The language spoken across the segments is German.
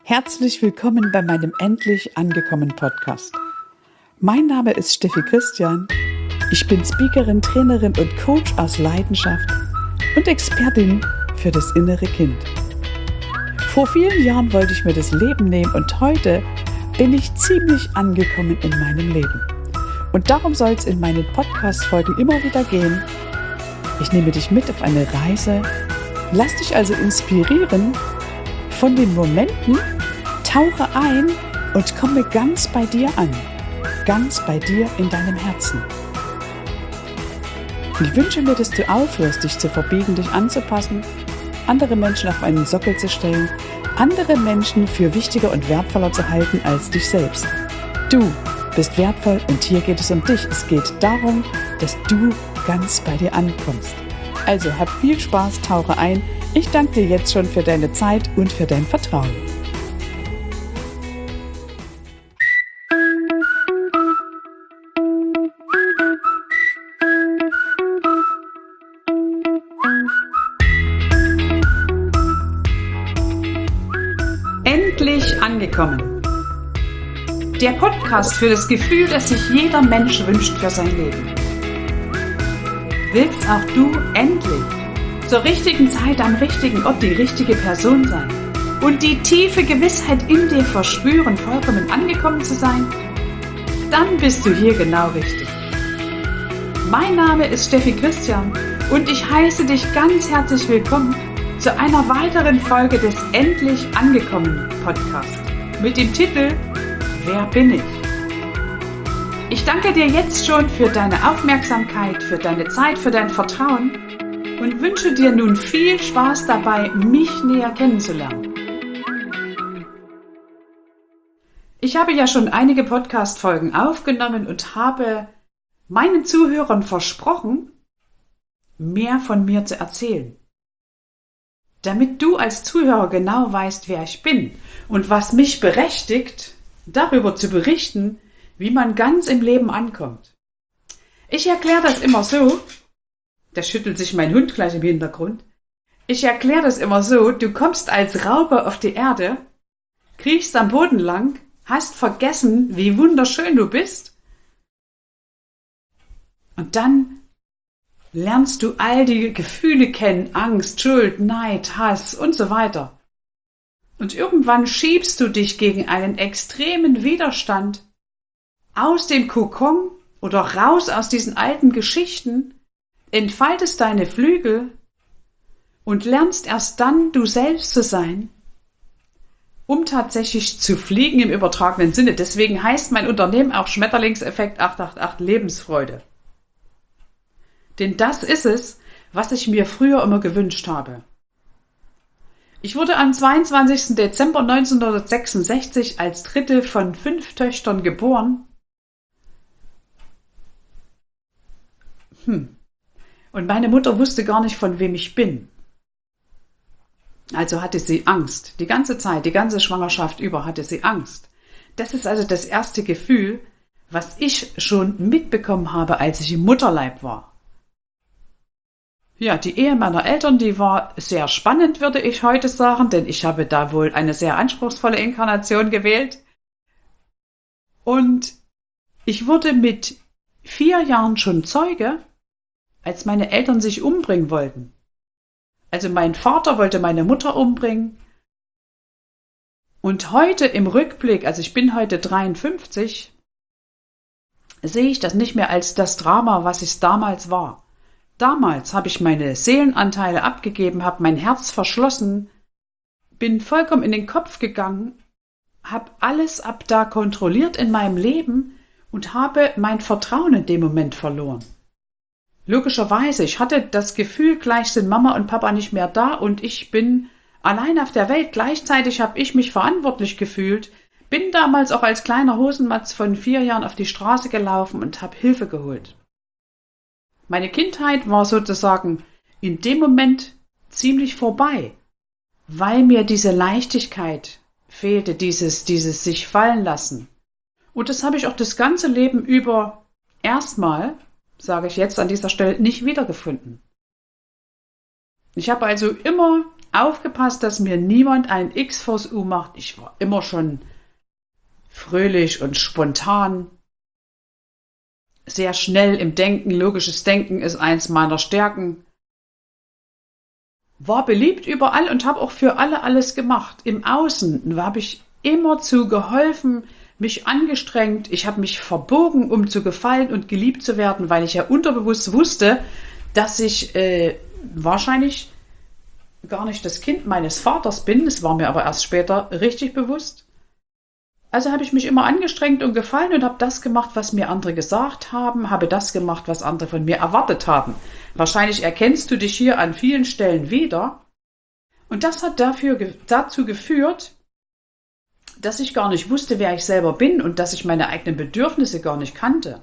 Herzlich willkommen bei meinem Endlich angekommen Podcast. Mein Name ist Steffi Christian. Ich bin Speakerin, Trainerin und Coach aus Leidenschaft und Expertin für das innere Kind. Vor vielen Jahren wollte ich mir das Leben nehmen und heute bin ich ziemlich angekommen in meinem Leben. Und darum soll es in meinen Podcast-Folgen immer wieder gehen. Ich nehme dich mit auf eine Reise, lass dich also inspirieren von den Momenten, tauche ein und komme ganz bei dir an, ganz bei dir in deinem Herzen. Ich wünsche mir, dass du aufhörst, dich zu verbiegen, dich anzupassen, andere Menschen auf einen Sockel zu stellen, andere Menschen für wichtiger und wertvoller zu halten als dich selbst. Du bist wertvoll und hier geht es um dich. Es geht darum, dass du ganz bei dir ankommst. Also hab viel Spaß, tauche ein. Ich danke dir jetzt schon für deine Zeit und für dein Vertrauen. Endlich angekommen. Der Podcast für das Gefühl, das sich jeder Mensch wünscht für sein Leben. Willst auch du endlich zur richtigen Zeit am richtigen Ort die richtige Person sein und die tiefe Gewissheit in dir verspüren, vollkommen angekommen zu sein? Dann bist du hier genau richtig. Mein Name ist Steffi Christian und ich heiße dich ganz herzlich willkommen zu einer weiteren Folge des Endlich angekommen Podcast mit dem Titel Wer bin ich? Ich danke dir jetzt schon für deine Aufmerksamkeit, für deine Zeit, für dein Vertrauen und wünsche dir nun viel Spaß dabei, mich näher kennenzulernen. Ich habe ja schon einige Podcast-Folgen aufgenommen und habe meinen Zuhörern versprochen, mehr von mir zu erzählen. Damit du als Zuhörer genau weißt, wer ich bin und was mich berechtigt, darüber zu berichten, wie man ganz im Leben ankommt. Ich erkläre das immer so, da schüttelt sich mein Hund gleich im Hintergrund, ich erkläre das immer so, du kommst als Raupe auf die Erde, kriechst am Boden lang, hast vergessen, wie wunderschön du bist und dann lernst du all die Gefühle kennen, Angst, Schuld, Neid, Hass und so weiter. Und irgendwann schiebst du dich gegen einen extremen Widerstand aus dem Kokon oder raus aus diesen alten Geschichten, entfaltest deine Flügel und lernst erst dann, du selbst zu sein, um tatsächlich zu fliegen im übertragenen Sinne. Deswegen heißt mein Unternehmen auch Schmetterlingseffekt 888 Lebensfreude. Denn das ist es, was ich mir früher immer gewünscht habe. Ich wurde am 22. Dezember 1966 als dritte von 5 Töchtern geboren. Und meine Mutter wusste gar nicht, von wem ich bin. Also hatte sie Angst. Die ganze Zeit, die ganze Schwangerschaft über hatte sie Angst. Das ist also das erste Gefühl, was ich schon mitbekommen habe, als ich im Mutterleib war. Ja, die Ehe meiner Eltern, die war sehr spannend, würde ich heute sagen, denn ich habe da wohl eine sehr anspruchsvolle Inkarnation gewählt. Und ich wurde mit 4 Jahren schon Zeuge, als meine Eltern sich umbringen wollten. Also mein Vater wollte meine Mutter umbringen. Und heute im Rückblick, also ich bin heute 53, sehe ich das nicht mehr als das Drama, was es damals war. Damals habe ich meine Seelenanteile abgegeben, habe mein Herz verschlossen, bin vollkommen in den Kopf gegangen, habe alles ab da kontrolliert in meinem Leben und habe mein Vertrauen in dem Moment verloren. Logischerweise, ich hatte das Gefühl, gleich sind Mama und Papa nicht mehr da und ich bin allein auf der Welt. Gleichzeitig habe ich mich verantwortlich gefühlt, bin damals auch als kleiner Hosenmatz von 4 Jahren auf die Straße gelaufen und habe Hilfe geholt. Meine Kindheit war sozusagen in dem Moment ziemlich vorbei, weil mir diese Leichtigkeit fehlte, dieses sich fallen lassen. Und das habe ich auch das ganze Leben über erstmal, sage ich jetzt an dieser Stelle, nicht wiedergefunden. Ich habe also immer aufgepasst, dass mir niemand ein X vors U macht. Ich war immer schon fröhlich und spontan, sehr schnell im Denken. Logisches Denken ist eins meiner Stärken. War beliebt überall und habe auch für alle alles gemacht. Im Außen habe ich immerzu geholfen, mich angestrengt. Ich habe mich verbogen, um zu gefallen und geliebt zu werden, weil ich ja unterbewusst wusste, dass ich wahrscheinlich gar nicht das Kind meines Vaters bin. Das war mir aber erst später richtig bewusst. Also habe ich mich immer angestrengt und gefallen und habe das gemacht, was mir andere gesagt haben, habe das gemacht, was andere von mir erwartet haben. Wahrscheinlich erkennst du dich hier an vielen Stellen wieder. Und das hat dazu geführt, dass ich gar nicht wusste, wer ich selber bin und dass ich meine eigenen Bedürfnisse gar nicht kannte.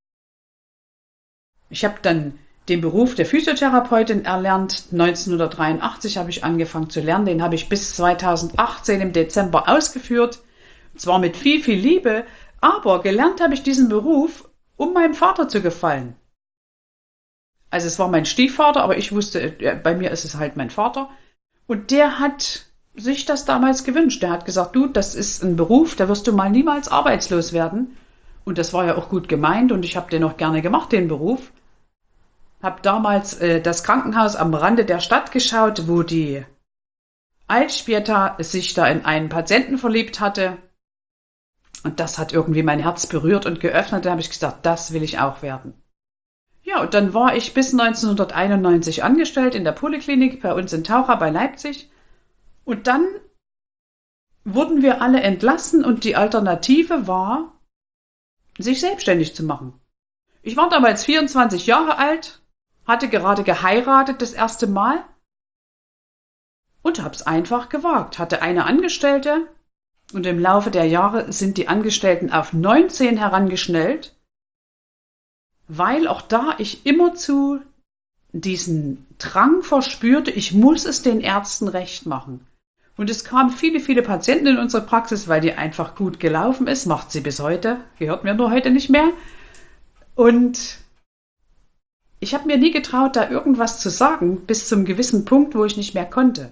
Ich habe dann den Beruf der Physiotherapeutin erlernt. 1983 habe ich angefangen zu lernen. Den habe ich bis 2018 im Dezember ausgeführt. Zwar mit viel, viel Liebe, aber gelernt habe ich diesen Beruf, um meinem Vater zu gefallen. Also es war mein Stiefvater, aber ich wusste, bei mir ist es halt mein Vater. Und der hat sich das damals gewünscht. Der hat gesagt, du, das ist ein Beruf, da wirst du mal niemals arbeitslos werden. Und das war ja auch gut gemeint und ich habe den auch gerne gemacht, den Beruf. Habe damals das Krankenhaus am Rande der Stadt geschaut, wo die Alžběta sich da in einen Patienten verliebt hatte. Und das hat irgendwie mein Herz berührt und geöffnet. Da habe ich gesagt, das will ich auch werden. Ja, und dann war ich bis 1991 angestellt in der Poliklinik bei uns in Taucha bei Leipzig. Und dann wurden wir alle entlassen und die Alternative war, sich selbstständig zu machen. Ich war damals 24 Jahre alt, hatte gerade geheiratet das erste Mal und habe es einfach gewagt. Hatte eine Angestellte und im Laufe der Jahre sind die Angestellten auf 19 herangeschnellt, weil auch da ich immerzu diesen Drang verspürte, ich muss es den Ärzten recht machen. Und es kamen viele, viele Patienten in unsere Praxis, weil die einfach gut gelaufen ist, macht sie bis heute, gehört mir nur heute nicht mehr. Und ich habe mir nie getraut, da irgendwas zu sagen, bis zum gewissen Punkt, wo ich nicht mehr konnte.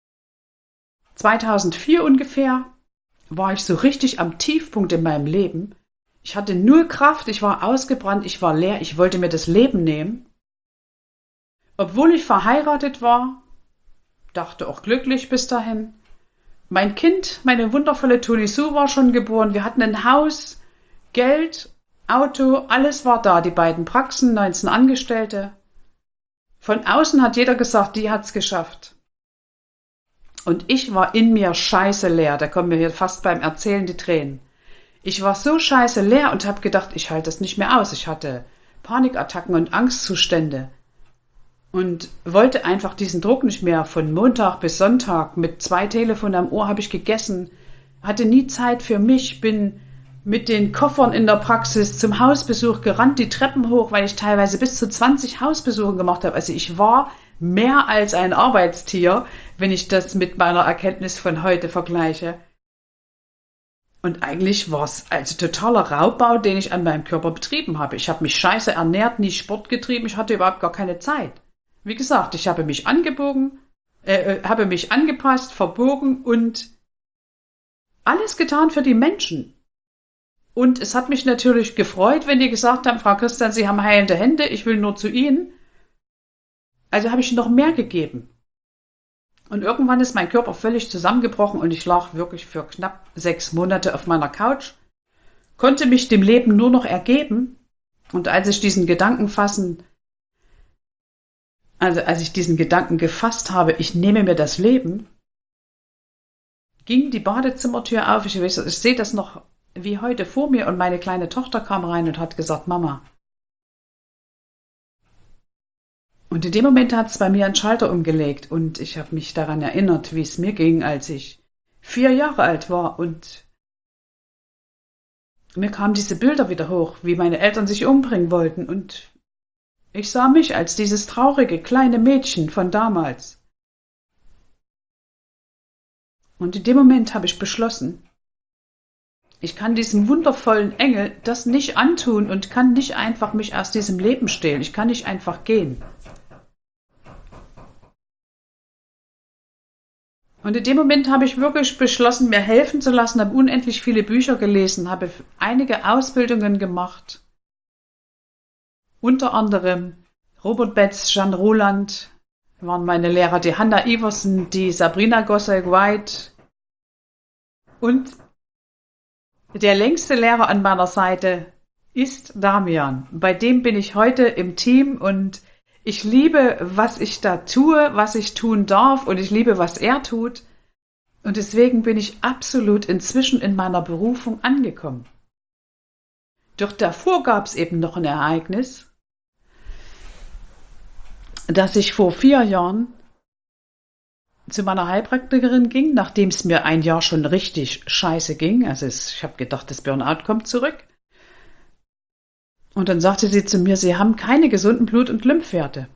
2004 ungefähr war ich so richtig am Tiefpunkt in meinem Leben. Ich hatte null Kraft, ich war ausgebrannt, ich war leer, ich wollte mir das Leben nehmen. Obwohl ich verheiratet war, dachte auch glücklich bis dahin. Mein Kind, meine wundervolle Toni Sue war schon geboren. Wir hatten ein Haus, Geld, Auto, alles war da. Die beiden Praxen, 19 Angestellte. Von außen hat jeder gesagt, die hat's geschafft. Und ich war in mir scheiße leer. Da kommen mir hier fast beim Erzählen die Tränen. Ich war so scheiße leer und habe gedacht, ich halte das nicht mehr aus. Ich hatte Panikattacken und Angstzustände. Und wollte einfach diesen Druck nicht mehr. Von Montag bis Sonntag mit 2 Telefonen am Ohr habe ich gegessen, hatte nie Zeit für mich, bin mit den Koffern in der Praxis zum Hausbesuch gerannt, die Treppen hoch, weil ich teilweise bis zu 20 Hausbesuche gemacht habe. Also ich war mehr als ein Arbeitstier, wenn ich das mit meiner Erkenntnis von heute vergleiche. Und eigentlich war es also totaler Raubbau, den ich an meinem Körper betrieben habe. Ich habe mich scheiße ernährt, nie Sport getrieben, ich hatte überhaupt gar keine Zeit. Wie gesagt, ich habe mich habe mich angepasst, verbogen und alles getan für die Menschen. Und es hat mich natürlich gefreut, wenn die gesagt haben, Frau Christian, Sie haben heilende Hände, ich will nur zu Ihnen. Also habe ich noch mehr gegeben. Und irgendwann ist mein Körper völlig zusammengebrochen und ich lag wirklich für knapp 6 Monate auf meiner Couch, konnte mich dem Leben nur noch ergeben. Und als ich diesen Gedanken gefasst habe, ich nehme mir das Leben, ging die Badezimmertür auf. Ich sehe das noch wie heute vor mir und meine kleine Tochter kam rein und hat gesagt, Mama. Und in dem Moment hat es bei mir einen Schalter umgelegt und ich habe mich daran erinnert, wie es mir ging, als ich 4 Jahre alt war und mir kamen diese Bilder wieder hoch, wie meine Eltern sich umbringen wollten und ich sah mich als dieses traurige kleine Mädchen von damals. Und in dem Moment habe ich beschlossen, ich kann diesem wundervollen Engel das nicht antun und kann nicht einfach mich aus diesem Leben stehlen. Ich kann nicht einfach gehen. Und in dem Moment habe ich wirklich beschlossen, mir helfen zu lassen, habe unendlich viele Bücher gelesen, habe einige Ausbildungen gemacht, unter anderem Robert Betz, Jean Roland waren meine Lehrer, die Hanna Iversen, die Sabrina Gossel-White und der längste Lehrer an meiner Seite ist Damian. Bei dem bin ich heute im Team und ich liebe, was ich da tue, was ich tun darf und ich liebe, was er tut. Und deswegen bin ich absolut inzwischen in meiner Berufung angekommen. Doch davor gab es eben noch ein Ereignis, dass ich vor 4 Jahren zu meiner Heilpraktikerin ging, nachdem es mir ein Jahr schon richtig scheiße ging. Also ich habe gedacht, das Burnout kommt zurück. Und dann sagte sie zu mir, Sie haben keine gesunden Blut- und Lymphwerte.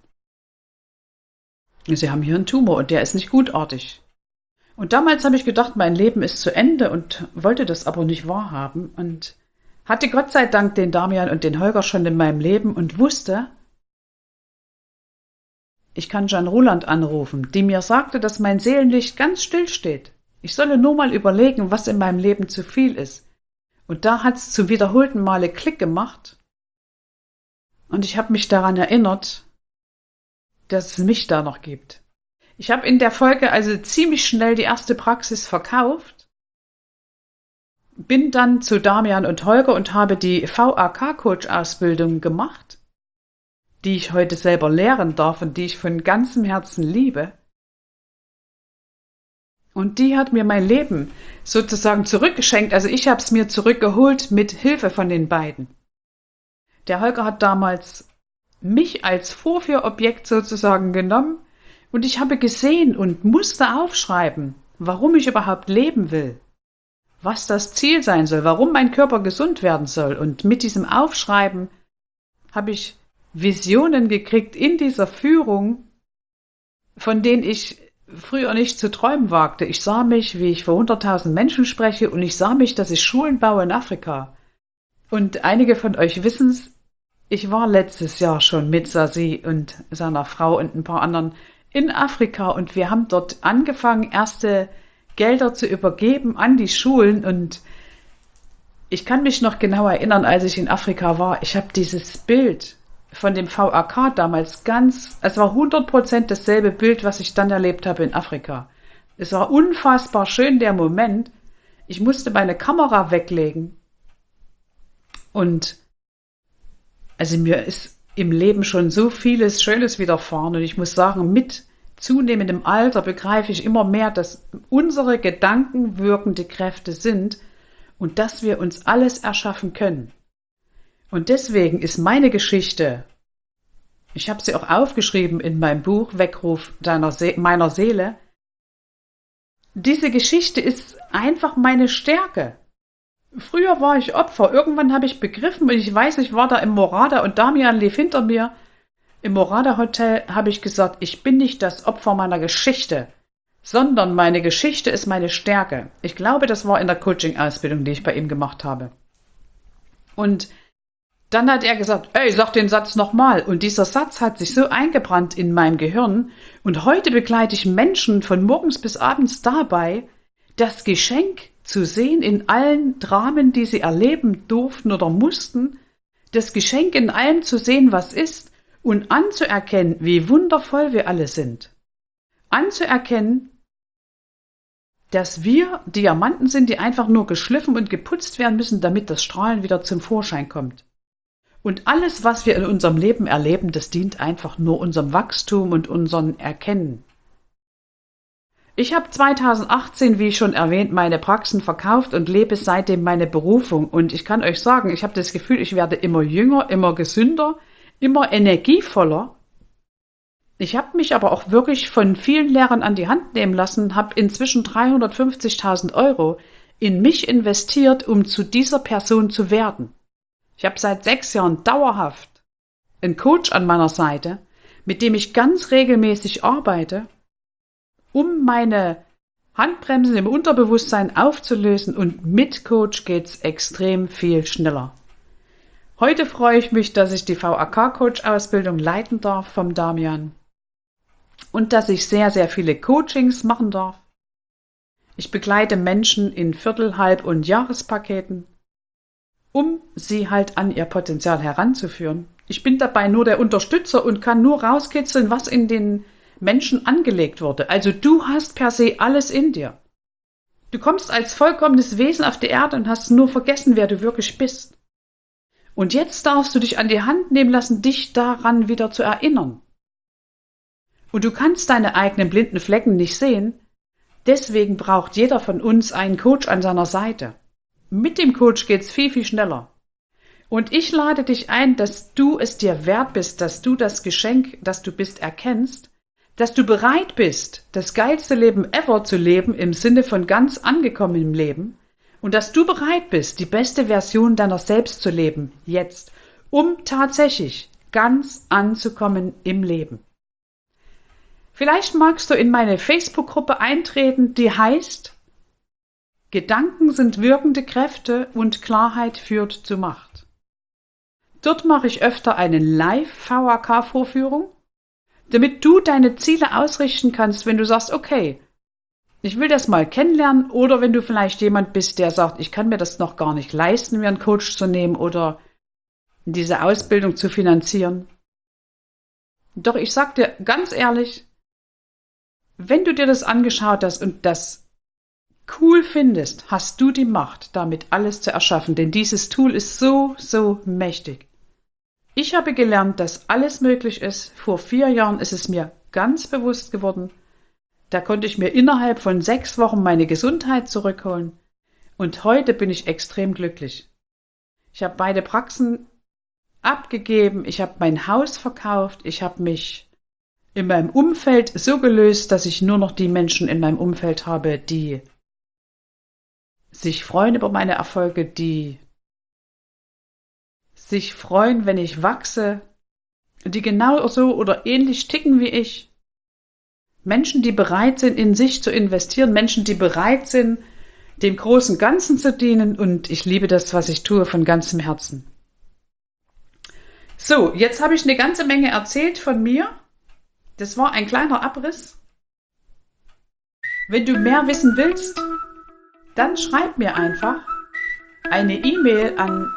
Sie haben hier einen Tumor und der ist nicht gutartig. Und damals habe ich gedacht, mein Leben ist zu Ende und wollte das aber nicht wahrhaben und hatte Gott sei Dank den Damian und den Holger schon in meinem Leben und wusste, ich kann Jean Roland anrufen, die mir sagte, dass mein Seelenlicht ganz still steht. Ich solle nur mal überlegen, was in meinem Leben zu viel ist. Und da hat es zum wiederholten Male Klick gemacht. Und ich habe mich daran erinnert, dass es mich da noch gibt. Ich habe in der Folge also ziemlich schnell die erste Praxis verkauft, bin dann zu Damian und Holger und habe die VAK-Coach-Ausbildung gemacht, die ich heute selber lehren darf und die ich von ganzem Herzen liebe. Und die hat mir mein Leben sozusagen zurückgeschenkt. Also ich habe es mir zurückgeholt mit Hilfe von den beiden. Der Holger hat damals mich als Vorführobjekt sozusagen genommen und ich habe gesehen und musste aufschreiben, warum ich überhaupt leben will, was das Ziel sein soll, warum mein Körper gesund werden soll. Und mit diesem Aufschreiben habe ich Visionen gekriegt in dieser Führung, von denen ich früher nicht zu träumen wagte. Ich sah mich, wie ich vor 100.000 Menschen spreche und ich sah mich, dass ich Schulen baue in Afrika. Und einige von euch wissen es, ich war letztes Jahr schon mit Sasi und seiner Frau und ein paar anderen in Afrika und wir haben dort angefangen, erste Gelder zu übergeben an die Schulen und ich kann mich noch genau erinnern, als ich in Afrika war, ich habe dieses Bild von dem VAK damals es war 100% dasselbe Bild, was ich dann erlebt habe in Afrika. Es war unfassbar schön, der Moment. Ich musste meine Kamera weglegen und also mir ist im Leben schon so vieles Schönes widerfahren und ich muss sagen, mit zunehmendem Alter begreife ich immer mehr, dass unsere Gedanken wirkende Kräfte sind und dass wir uns alles erschaffen können. Und deswegen ist meine Geschichte, ich habe sie auch aufgeschrieben in meinem Buch Weckruf meiner Seele, diese Geschichte ist einfach meine Stärke. Früher war ich Opfer, irgendwann habe ich begriffen und ich weiß, ich war da im Morada und Damian lief hinter mir. Im Morada Hotel habe ich gesagt, ich bin nicht das Opfer meiner Geschichte, sondern meine Geschichte ist meine Stärke. Ich glaube, das war in der Coaching-Ausbildung, die ich bei ihm gemacht habe. Und dann hat er gesagt, ey, sag den Satz nochmal. Und dieser Satz hat sich so eingebrannt in meinem Gehirn. Und heute begleite ich Menschen von morgens bis abends dabei, das Geschenk zu sehen in allen Dramen, die sie erleben durften oder mussten, das Geschenk in allem zu sehen, was ist, und anzuerkennen, wie wundervoll wir alle sind. Anzuerkennen, dass wir Diamanten sind, die einfach nur geschliffen und geputzt werden müssen, damit das Strahlen wieder zum Vorschein kommt. Und alles, was wir in unserem Leben erleben, das dient einfach nur unserem Wachstum und unserem Erkennen. Ich habe 2018, wie schon erwähnt, meine Praxen verkauft und lebe seitdem meine Berufung. Und ich kann euch sagen, ich habe das Gefühl, ich werde immer jünger, immer gesünder, immer energievoller. Ich habe mich aber auch wirklich von vielen Lehrern an die Hand nehmen lassen, habe inzwischen 350.000 € in mich investiert, um zu dieser Person zu werden. Ich habe seit 6 Jahren dauerhaft einen Coach an meiner Seite, mit dem ich ganz regelmäßig arbeite, um meine Handbremsen im Unterbewusstsein aufzulösen und mit Coach geht's extrem viel schneller. Heute freue ich mich, dass ich die VAK-Coach-Ausbildung leiten darf vom Damian und dass ich sehr, sehr viele Coachings machen darf. Ich begleite Menschen in Viertel-, Halb- und Jahrespaketen, um sie halt an ihr Potenzial heranzuführen. Ich bin dabei nur der Unterstützer und kann nur rauskitzeln, was in den Menschen angelegt wurde. Also du hast per se alles in dir. Du kommst als vollkommenes Wesen auf die Erde und hast nur vergessen, wer du wirklich bist. Und jetzt darfst du dich an die Hand nehmen lassen, dich daran wieder zu erinnern. Und du kannst deine eigenen blinden Flecken nicht sehen. Deswegen braucht jeder von uns einen Coach an seiner Seite. Mit dem Coach geht's viel, viel schneller. Und ich lade dich ein, dass du es dir wert bist, dass du das Geschenk, das du bist, erkennst, dass du bereit bist, das geilste Leben ever zu leben, im Sinne von ganz angekommenem Leben, und dass du bereit bist, die beste Version deiner selbst zu leben, jetzt, um tatsächlich ganz anzukommen im Leben. Vielleicht magst du in meine Facebook-Gruppe eintreten, die heißt Gedanken sind wirkende Kräfte und Klarheit führt zu Macht. Dort mache ich öfter eine Live-VHK-Vorführung, damit du deine Ziele ausrichten kannst, wenn du sagst, okay, ich will das mal kennenlernen, oder wenn du vielleicht jemand bist, der sagt, ich kann mir das noch gar nicht leisten, mir einen Coach zu nehmen oder diese Ausbildung zu finanzieren. Doch ich sag dir ganz ehrlich, wenn du dir das angeschaut hast und das cool findest, hast du die Macht, damit alles zu erschaffen, denn dieses Tool ist so, so mächtig. Ich habe gelernt, dass alles möglich ist. Vor 4 Jahren ist es mir ganz bewusst geworden. Da konnte ich mir innerhalb von 6 Wochen meine Gesundheit zurückholen. Und heute bin ich extrem glücklich. Ich habe beide Praxen abgegeben, ich habe mein Haus verkauft, ich habe mich in meinem Umfeld so gelöst, dass ich nur noch die Menschen in meinem Umfeld habe, die sich freuen über meine Erfolge, die sich freuen, wenn ich wachse, die genau so oder ähnlich ticken wie ich. Menschen, die bereit sind, in sich zu investieren, Menschen, die bereit sind, dem großen Ganzen zu dienen, und ich liebe das, was ich tue, von ganzem Herzen. So, jetzt habe ich eine ganze Menge erzählt von mir. Das war ein kleiner Abriss. Wenn du mehr wissen willst, dann schreib mir einfach eine E-Mail an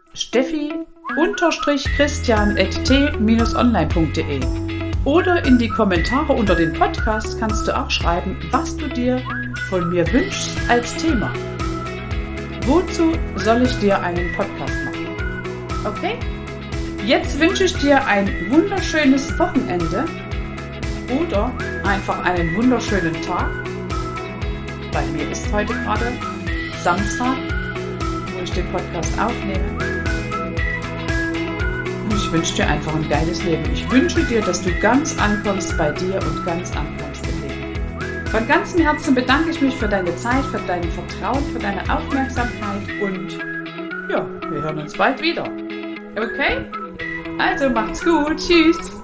steffi-christian@t-online.de oder in die Kommentare unter den Podcast kannst du auch schreiben, was du dir von mir wünschst als Thema. Wozu soll ich dir einen Podcast machen? Okay? Jetzt wünsche ich dir ein wunderschönes Wochenende oder einfach einen wunderschönen Tag. Bei mir ist heute gerade Samstag, wo ich den Podcast aufnehme. Und ich wünsche dir einfach ein geiles Leben. Ich wünsche dir, dass du ganz ankommst bei dir und ganz ankommst im Leben. Von ganzem Herzen bedanke ich mich für deine Zeit, für dein Vertrauen, für deine Aufmerksamkeit und ja, wir hören uns bald wieder. Okay? Also macht's gut. Tschüss.